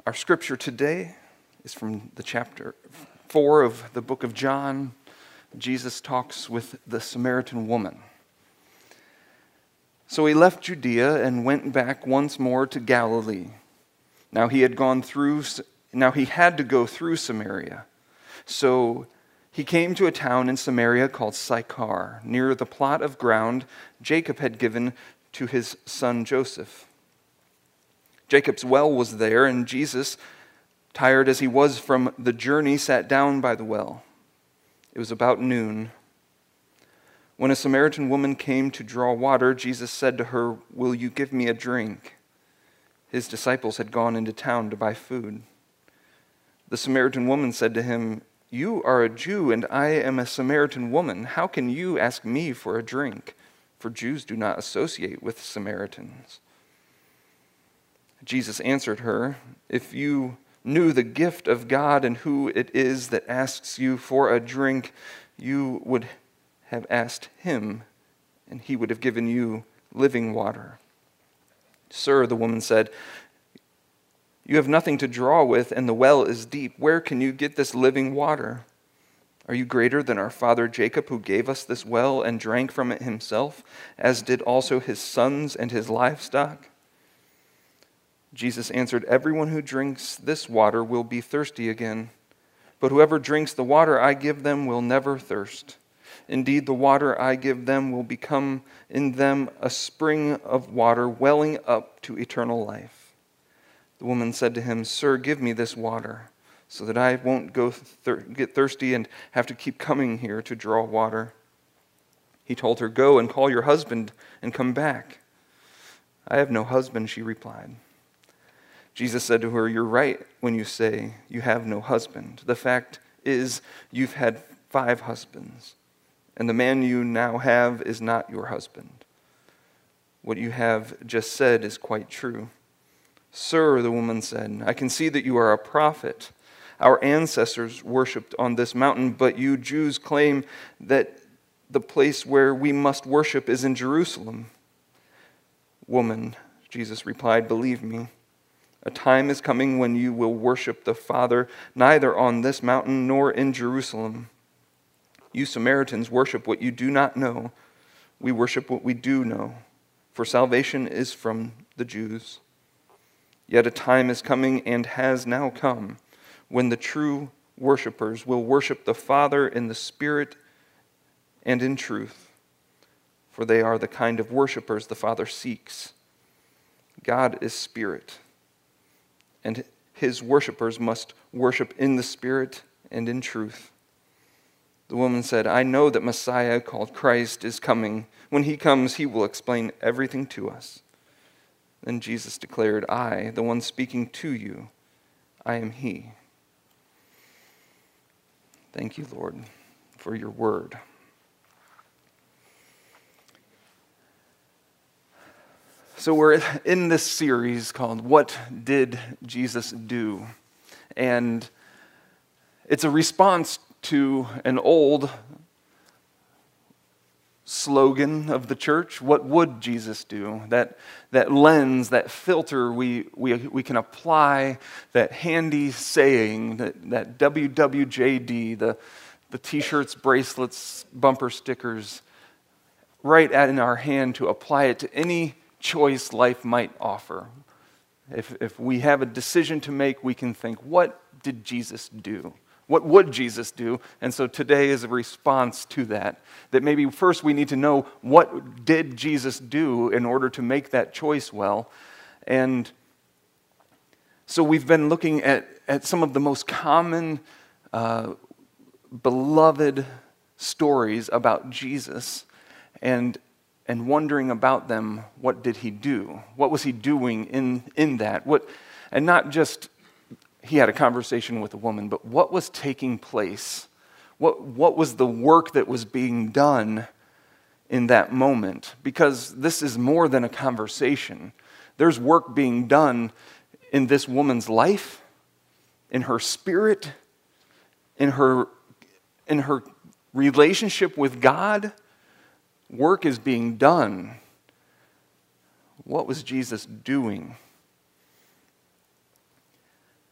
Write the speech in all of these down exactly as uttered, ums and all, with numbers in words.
Our scripture today is from the chapter four of the book of John. Jesus talks with the Samaritan woman. So he left Judea and went back once more to Galilee. Now he had gone through, now he had to go through Samaria. So he came to a town in Samaria called Sychar, near the plot of ground Jacob had given to his son Joseph. Jacob's well was there, and Jesus, tired as he was from the journey, sat down by the well. It was about noon. When a Samaritan woman came to draw water, Jesus said to her, "Will you give me a drink?" His disciples had gone into town to buy food. The Samaritan woman said to him, "You are a Jew, and I am a Samaritan woman. How can you ask me for a drink? For Jews do not associate with Samaritans." Jesus answered her, "If you knew the gift of God and who it is that asks you for a drink, you would have asked him, and he would have given you living water." "Sir," the woman said, "you have nothing to draw with, and the well is deep. Where can you get this living water? Are you greater than our father Jacob, who gave us this well and drank from it himself, as did also his sons and his livestock?" Jesus answered, "Everyone who drinks this water will be thirsty again, but whoever drinks the water I give them will never thirst. Indeed, the water I give them will become in them a spring of water welling up to eternal life." The woman said to him, "Sir, give me this water, so that I won't go thir- get thirsty and have to keep coming here to draw water." He told her, "Go and call your husband and come back." "I have no husband," she replied. Jesus said to her, "You're right when you say you have no husband. The fact is, you've had five husbands, and the man you now have is not your husband. What you have just said is quite true." "Sir," the woman said, "I can see that you are a prophet. Our ancestors worshipped on this mountain, but you Jews claim that the place where we must worship is in Jerusalem." "Woman," Jesus replied, "believe me, a time is coming when you will worship the Father neither on this mountain nor in Jerusalem. You Samaritans worship what you do not know. We worship what we do know, for salvation is from the Jews. Yet a time is coming and has now come when the true worshipers will worship the Father in the Spirit and in truth, for they are the kind of worshipers the Father seeks. God is Spirit, and his worshipers must worship in the Spirit and in truth." The woman said, "I know that Messiah, called Christ, is coming. When he comes, he will explain everything to us." Then Jesus declared, "I, the one speaking to you, I am he." Thank you, Lord, for your word. So we're in this series called What Did Jesus Do? And it's a response to an old slogan of the church, what would Jesus do? That that lens, that filter we we, we can apply, that handy saying, that, that W W J D, the, the t-shirts, bracelets, bumper stickers, right at in our hand to apply it to any choice life might offer. If if we have a decision to make, we can think, what did Jesus do? What would Jesus do? And so today is a response to that. That maybe first we need to know, what did Jesus do in order to make that choice well? And so we've been looking at, at some of the most common, uh, beloved stories about Jesus, and and wondering about them, what did he do? What was he doing in, in that? What, and not just he had a conversation with a woman, but what was taking place? What, what was the work that was being done in that moment? Because this is more than a conversation. There's work being done in this woman's life, in her spirit, in her, in her relationship with God. Work is being done. What was Jesus doing?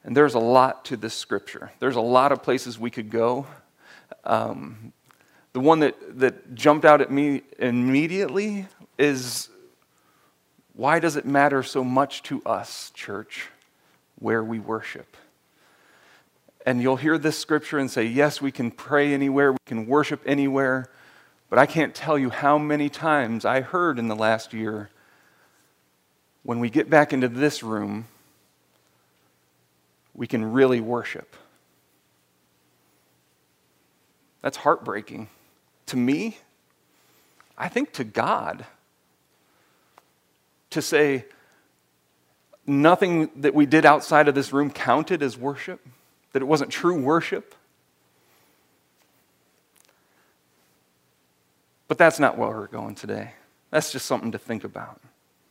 And there's a lot to this scripture. There's a lot of places we could go. Um, the one that, that jumped out at me immediately is, why does it matter so much to us, church, where we worship? And you'll hear this scripture and say, yes, we can pray anywhere, we can worship anywhere, but I can't tell you how many times I heard in the last year, when we get back into this room, we can really worship. That's heartbreaking. To me, I think to God, to say nothing that we did outside of this room counted as worship, that it wasn't true worship. But that's not where we're going today. That's just something to think about.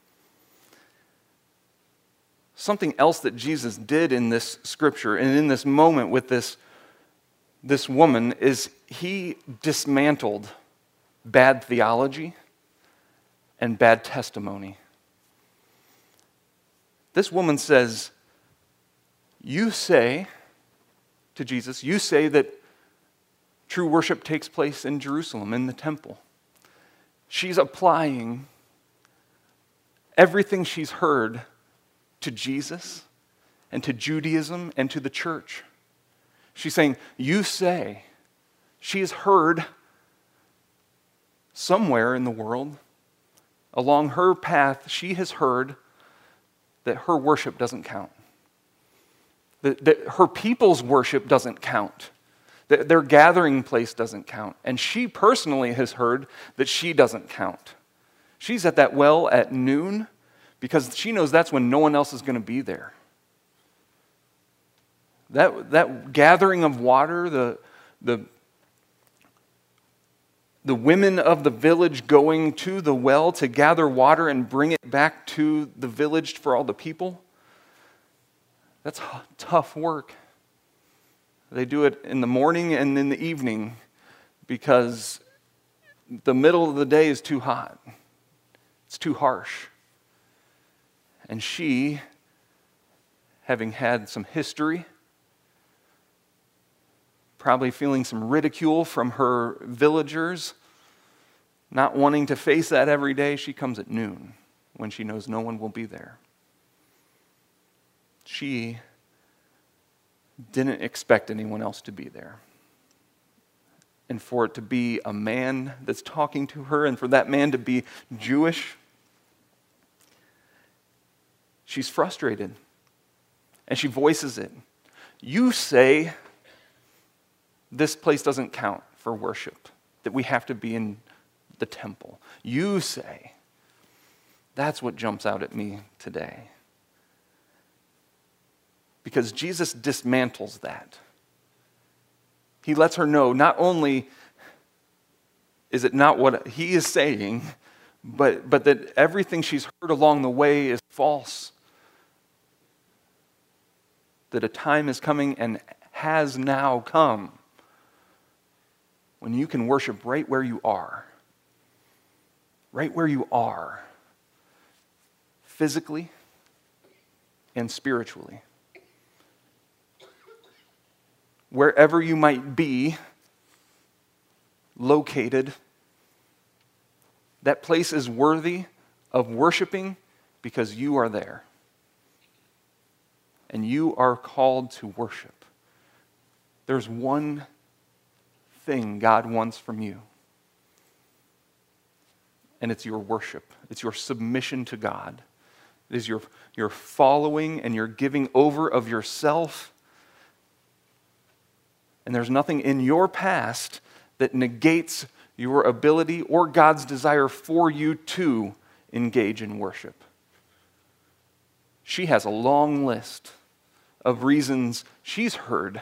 Something else that Jesus did in this scripture and in this moment with this, this woman is he dismantled bad theology and bad testimony. This woman says, you say to Jesus, you say that true worship takes place in Jerusalem, in the temple. She's applying everything she's heard to Jesus and to Judaism and to the church. She's saying, you say. She has heard somewhere in the world, along her path, she has heard that her worship doesn't count. That, that her people's worship doesn't count. That their gathering place doesn't count. And she personally has heard that she doesn't count. She's at that well at noon because she knows that's when no one else is going to be there. That, that gathering of water, the, the, the women of the village going to the well to gather water and bring it back to the village for all the people, that's tough work. They do it in the morning and in the evening because the middle of the day is too hot. It's too harsh. And she, having had some history, probably feeling some ridicule from her villagers, not wanting to face that every day, she comes at noon when she knows no one will be there. She didn't expect anyone else to be there. And for it to be a man that's talking to her, and for that man to be Jewish, she's frustrated. And she voices it. You say this place doesn't count for worship, that we have to be in the temple. You say. That's what jumps out at me today. Because Jesus dismantles that. He lets her know not only is it not what he is saying, but, but that everything she's heard along the way is false. That a time is coming and has now come when you can worship right where you are. Right where you are. Physically and spiritually. Wherever you might be located, that place is worthy of worshiping because you are there. And you are called to worship. There's one thing God wants from you. And it's your worship. It's your submission to God. It is your, your following and your giving over of yourself. And there's nothing in your past that negates your ability or God's desire for you to engage in worship. She has a long list of reasons she's heard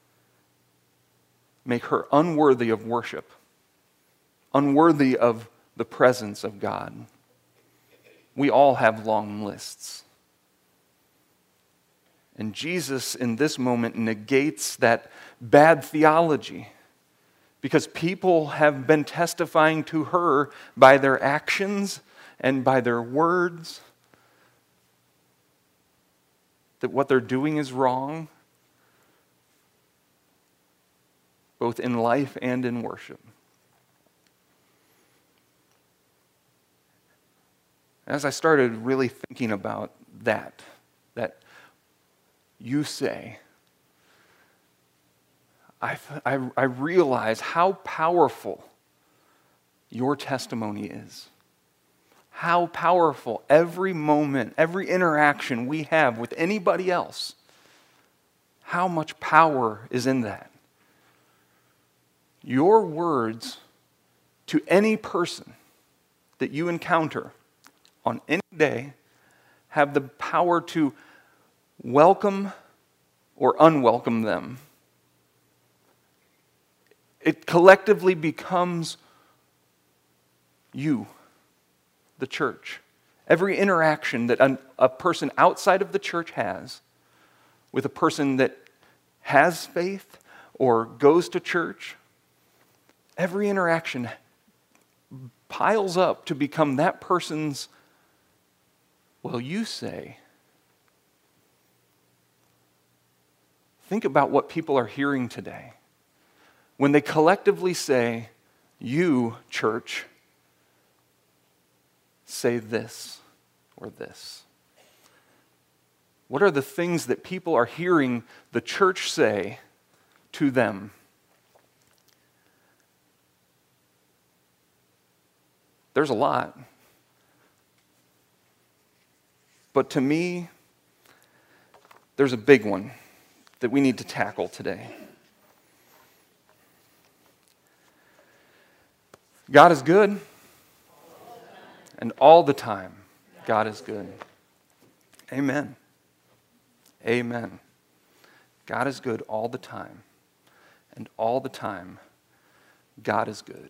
make her unworthy of worship, unworthy of the presence of God. We all have long lists. And Jesus, in this moment, negates that bad theology because people have been testifying to her by their actions and by their words that what they're doing is wrong, both in life and in worship. As I started really thinking about that, that you say, I, I, I realize how powerful your testimony is. How powerful every moment, every interaction we have with anybody else, how much power is in that. Your words to any person that you encounter on any day have the power to welcome or unwelcome them. It collectively becomes you, the church. Every interaction that a, a person outside of the church has with a person that has faith or goes to church, every interaction piles up to become that person's, well, you say. Think about what people are hearing today. When they collectively say, you, church, say this or this. What are the things that people are hearing the church say to them? There's a lot. But to me, there's a big one that we need to tackle today. God is good, and all the time, God is good. Amen. Amen. God is good all the time, and all the time, God is good.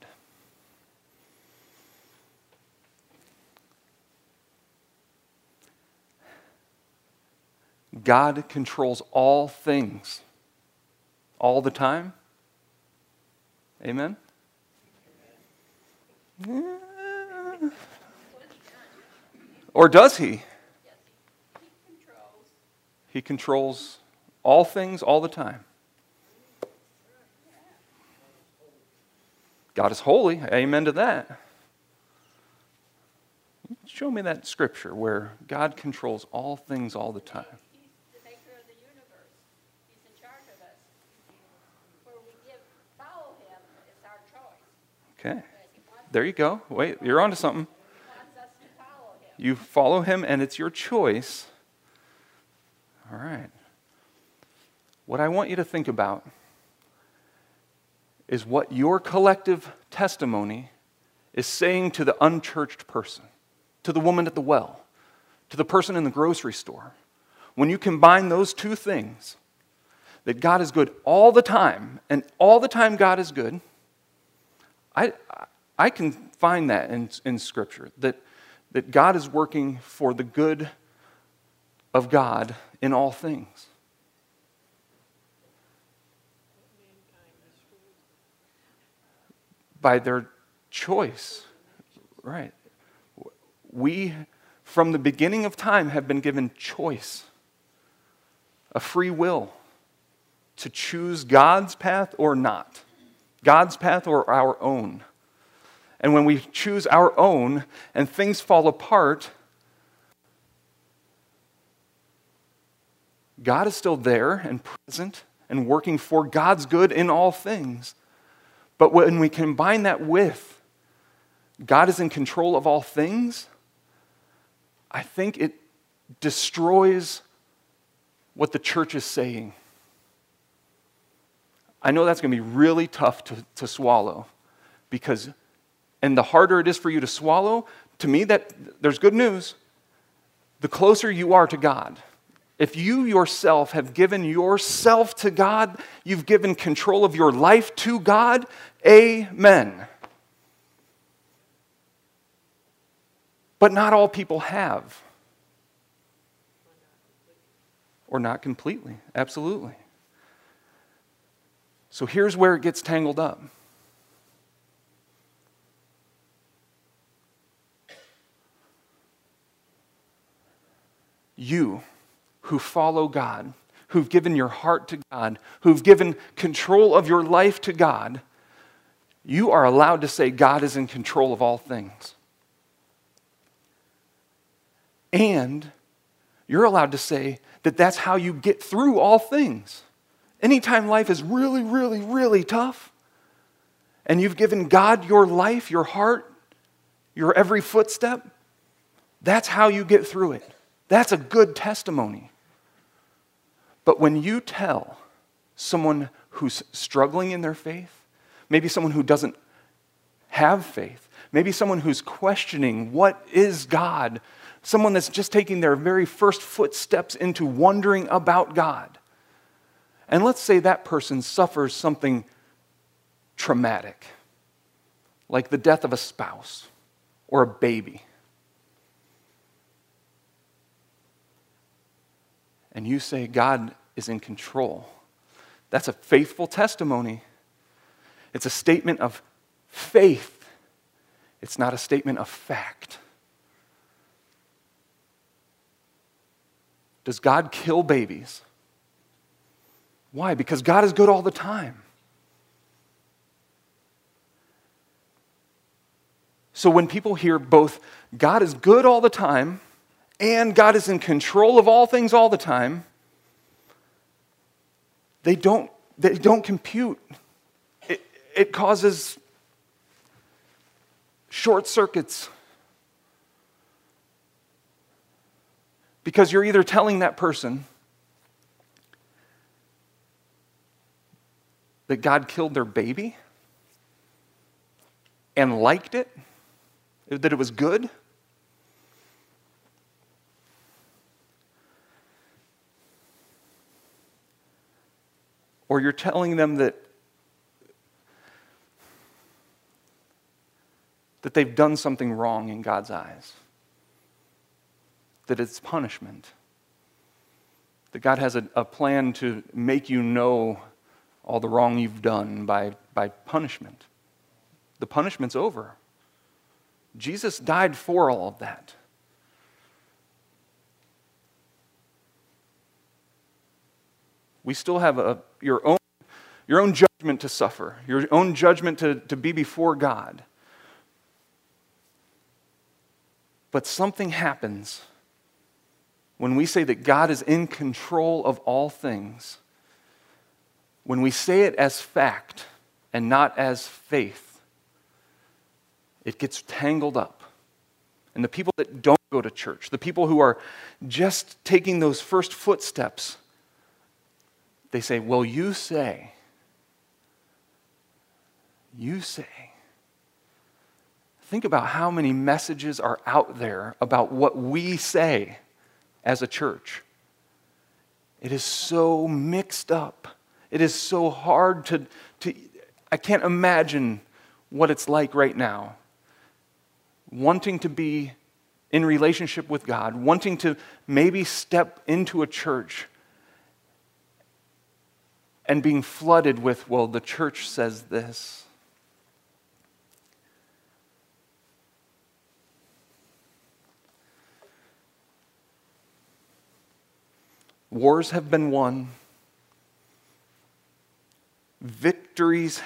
God controls all things all the time. Amen? Or does he? He controls all things all the time. God is holy. Amen to that. Show me that scripture where God controls all things all the time. He's the maker of the universe. He's in charge of us. Where we give, follow him, it's our choice. Okay. There you go. Wait, you're onto something. He wants us to follow him. You follow him and it's your choice. All right. What I want you to think about is what your collective testimony is saying to the unchurched person, to the woman at the well, to the person in the grocery store. When you combine those two things, that God is good all the time, and all the time God is good, I I can find that in, in Scripture, that, that God is working for the good of God in all things. By their choice, right? We, from the beginning of time, have been given choice, a free will to choose God's path or not, God's path or our own. And when we choose our own and things fall apart, God is still there and present and working for God's good in all things. But when we combine that with God is in control of all things, I think it destroys what the church is saying. I know that's going to be really tough to, to swallow, because, and the harder it is for you to swallow, to me, that there's good news. The closer you are to God. If you yourself have given yourself to God, you've given control of your life to God, amen. But not all people have. Or not completely, absolutely. So here's where it gets tangled up. You, who follow God, who've given your heart to God, who've given control of your life to God, you are allowed to say God is in control of all things. And you're allowed to say that that's how you get through all things. Anytime life is really, really, really tough, and you've given God your life, your heart, your every footstep, that's how you get through it. That's a good testimony. But when you tell someone who's struggling in their faith, maybe someone who doesn't have faith, maybe someone who's questioning what is God, someone that's just taking their very first footsteps into wondering about God, and let's say that person suffers something traumatic, like the death of a spouse or a baby, and you say God is in control, that's a faithful testimony. It's a statement of faith. It's not a statement of fact. Does God kill babies? Why? Because God is good all the time. So when people hear both God is good all the time and God is in control of all things all the time, they don't, they don't compute. It, it causes short circuits. Because you're either telling that person that God killed their baby and liked it, that it was good, or you're telling them that that they've done something wrong in God's eyes, that it's punishment, that God has a, a plan to make you know all the wrong you've done by, by punishment. The punishment's over. Jesus died for all of that. We still have a, your own, your own judgment to suffer, your own judgment to, to be before God. But something happens when we say that God is in control of all things. When we say it as fact and not as faith, it gets tangled up. And the people that don't go to church, the people who are just taking those first footsteps, they say, well, you say, you say. Think about how many messages are out there about what we say as a church. It is so mixed up. It is so hard to, to, I can't imagine what it's like right now. Wanting to be in relationship with God, wanting to maybe step into a church and being flooded with, well, the church says this. Wars have been won. Victories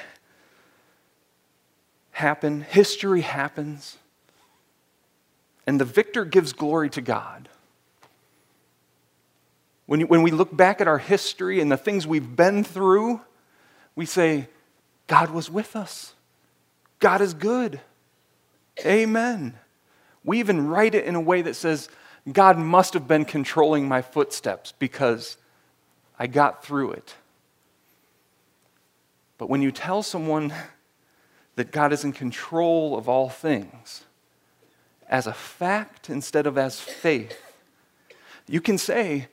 happen. History happens. And the victor gives glory to God. When, you, when we look back at our history and the things we've been through, we say, God was with us. God is good. Amen. We even write it in a way that says, God must have been controlling my footsteps because I got through it. But when you tell someone that God is in control of all things, as a fact instead of as faith, you can say,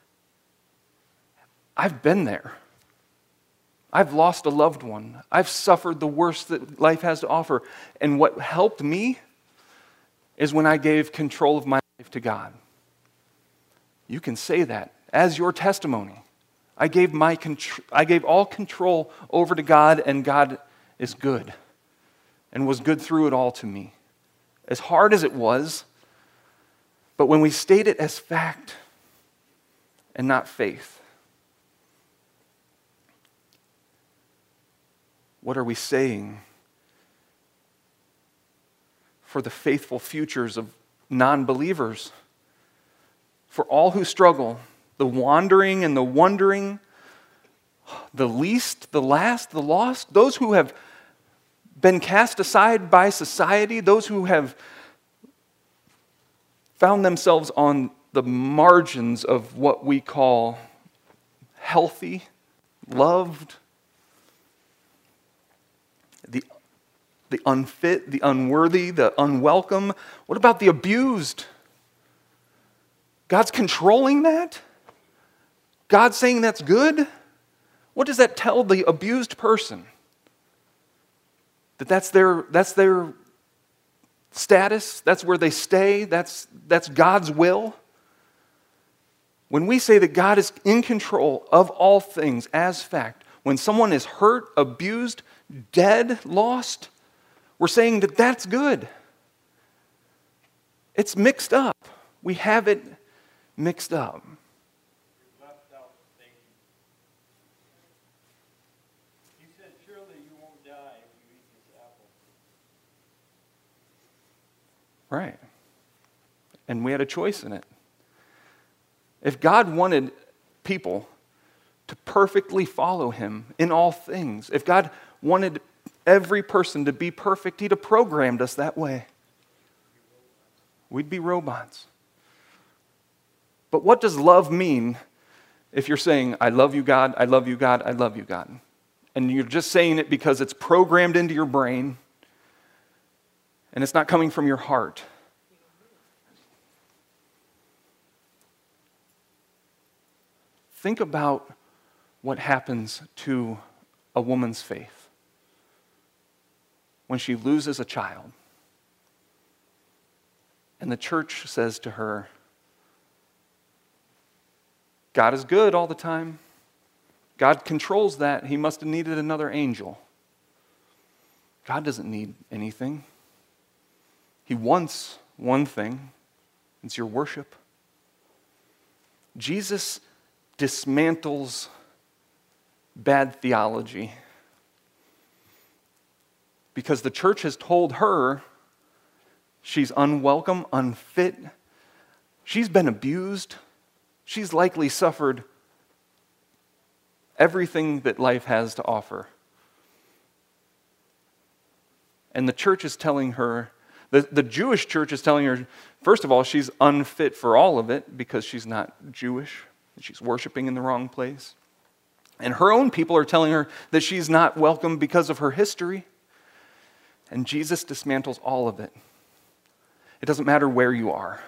I've been there. I've lost a loved one. I've suffered the worst that life has to offer. And what helped me is when I gave control of my life to God. You can say that as your testimony. I gave my contr- I gave all control over to God, and God is good and was good through it all to me. As hard as it was, but when we state it as fact, and not faith? What are we saying for the faithful futures of non-believers? For all who struggle, the wandering and the wondering, the least, the last, the lost, those who have been cast aside by society, those who have found themselves on the margins of what we call healthy, loved, the, the unfit, the unworthy, the unwelcome. What about the abused? God's controlling that? God's saying that's good? What does that tell the abused person? That that's their, that's their status? That's where they stay? That's, that's God's will? When we say that God is in control of all things as fact, when someone is hurt, abused, dead, lost, we're saying that that's good. It's mixed up. We have it mixed up. Left out Satan. He said, surely you won't die if you eat this apple. Right. And we had a choice in it. If God wanted people to perfectly follow him in all things, if God wanted every person to be perfect, he'd have programmed us that way. We'd be robots. But what does love mean if you're saying, I love you, God, I love you, God, I love you, God? And you're just saying it because it's programmed into your brain and it's not coming from your heart. Think about what happens to a woman's faith when she loses a child. And the church says to her, God is good all the time. God controls that. He must have needed another angel. God doesn't need anything. He wants one thing. It's your worship. Jesus dismantles bad theology because the church has told her she's unwelcome, unfit. She's been abused. She's likely suffered everything that life has to offer. And the church is telling her, the, the Jewish church is telling her, first of all, she's unfit for all of it because she's not Jewish. She's worshiping in the wrong place. And her own people are telling her that she's not welcome because of her history. And Jesus dismantles all of it. It doesn't matter where you are.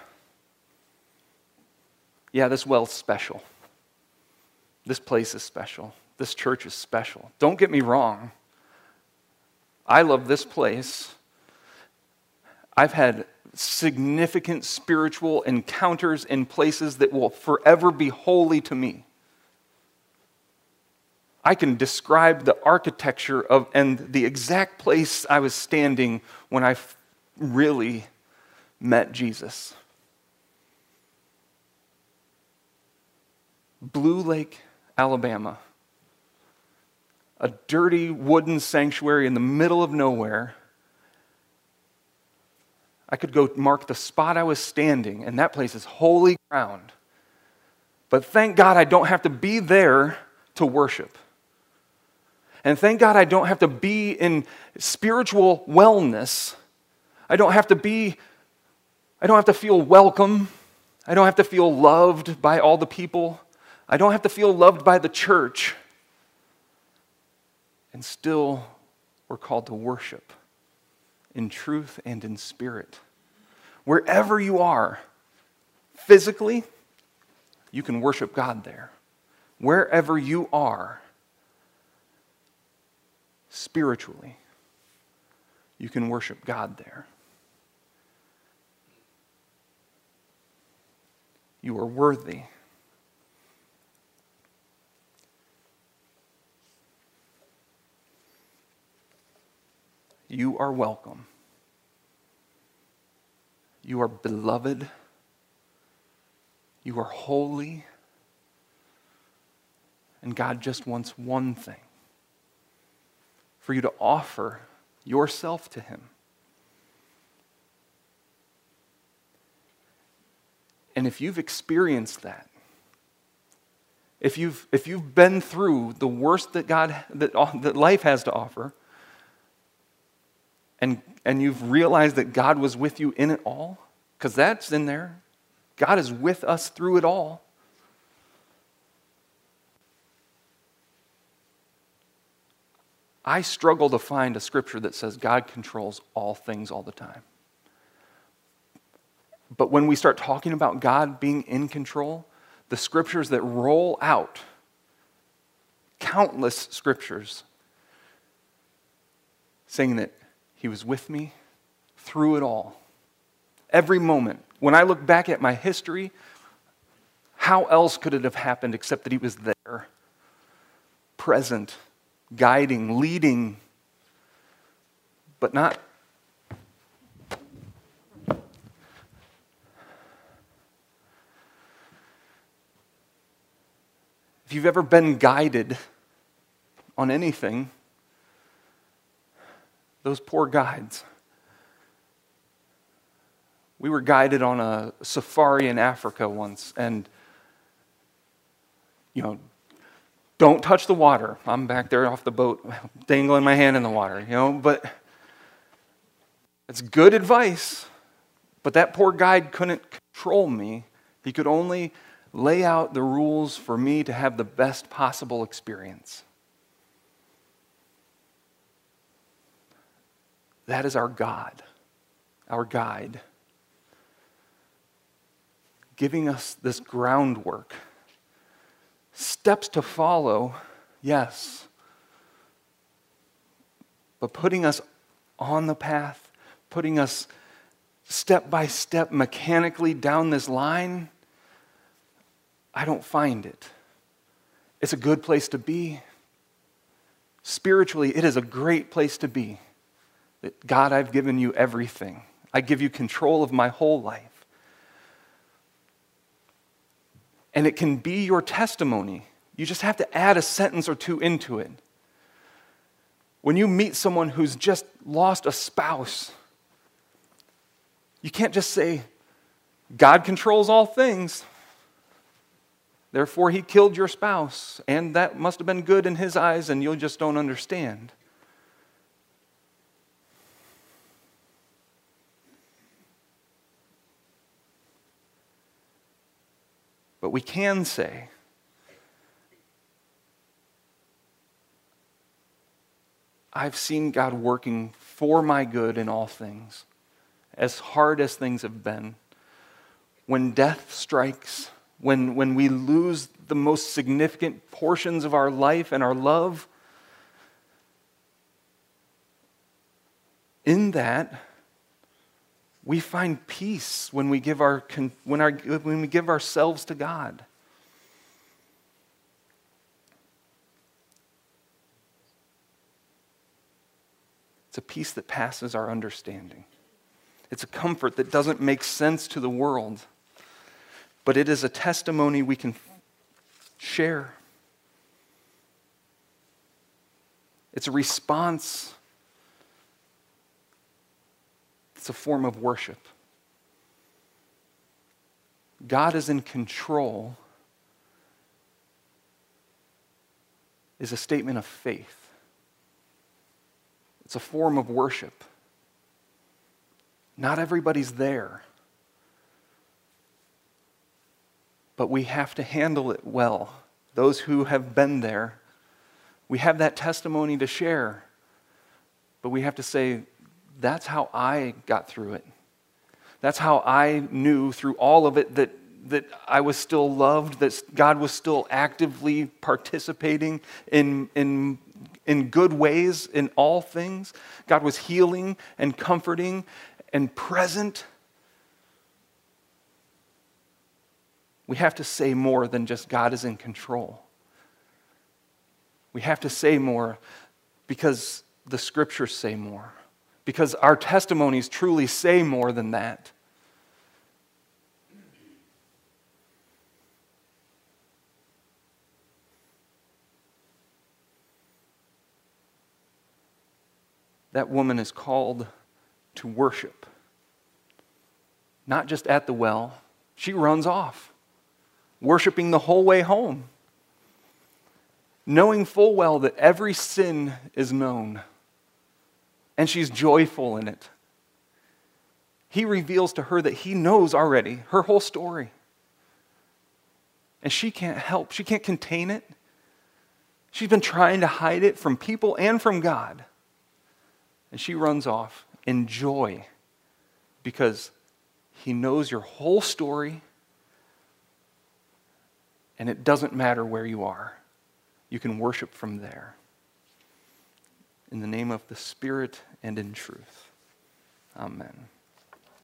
Yeah, this well's special. This place is special. This church is special. Don't get me wrong. I love this place. I've had significant spiritual encounters in places that will forever be holy to me. I can describe the architecture of and the exact place I was standing when I f- really met Jesus. Blue Lake, Alabama. A dirty wooden sanctuary in the middle of nowhere. I could go mark the spot I was standing, and that place is holy ground. But thank God I don't have to be there to worship. And thank God I don't have to be in spiritual wellness. I don't have to be, I don't have to feel welcome. I don't have to feel loved by all the people. I don't have to feel loved by the church. And still, we're called to worship in truth and in spirit. Wherever you are, physically, you can worship God there. Wherever you are, spiritually, you can worship God there. You are worthy. You are welcome. You are beloved. You are holy. And God just wants one thing: for you to offer yourself to him. And if you've experienced that, if you've if you've been through the worst that God that, that life has to offer, and and you've realized that God was with you in it all, because that's in there. God is with us through it all. I struggle to find a scripture that says God controls all things all the time. But when we start talking about God being in control, the scriptures that roll out, countless scriptures, saying that he was with me through it all. Every moment. When I look back at my history, how else could it have happened except that he was there, present, guiding, leading, but not. If you've ever been guided on anything, those poor guides. We were guided on a safari in Africa once, and, you know, don't touch the water. I'm back there off the boat, dangling my hand in the water, you know, but it's good advice. But that poor guide couldn't control me. He could only lay out the rules for me to have the best possible experience. That is our God, our guide, giving us this groundwork. Steps to follow, yes. But putting us on the path, putting us step by step mechanically down this line, I don't find it. It's a good place to be. Spiritually, it is a great place to be. That God, I've given you everything. I give you control of my whole life. And it can be your testimony. You just have to add a sentence or two into it. When you meet someone who's just lost a spouse, you can't just say, God controls all things, therefore he killed your spouse, and that must have been good in his eyes, and you just don't understand. But we can say, I've seen God working for my good in all things, as hard as things have been. When death strikes, when, when we lose the most significant portions of our life and our love, in that, we find peace when we give our when our when we give ourselves to God. It's a peace that passes our understanding. It's a comfort that doesn't make sense to the world, but it is a testimony we can share. It's a response. It's a form of worship. God is in control is a statement of faith. It's a form of worship. Not everybody's there, but we have to handle it well. Those who have been there, we have that testimony to share, but we have to say, that's how I got through it. That's how I knew through all of it that, that I was still loved, that God was still actively participating in, in, in good ways in all things. God was healing and comforting and present. We have to say more than just God is in control. We have to say more because the scriptures say more. Because our testimonies truly say more than that. that woman is called to worship. Not just at the well. She runs off, worshiping the whole way home, knowing full well that every sin is known, and she's joyful in it. He reveals to her that he knows already her whole story. And she can't help, she can't contain it. She's been trying to hide it from people and from God. And she runs off in joy because he knows your whole story, and it doesn't matter where you are. You can worship from there. In the name of the Spirit and in truth. Amen.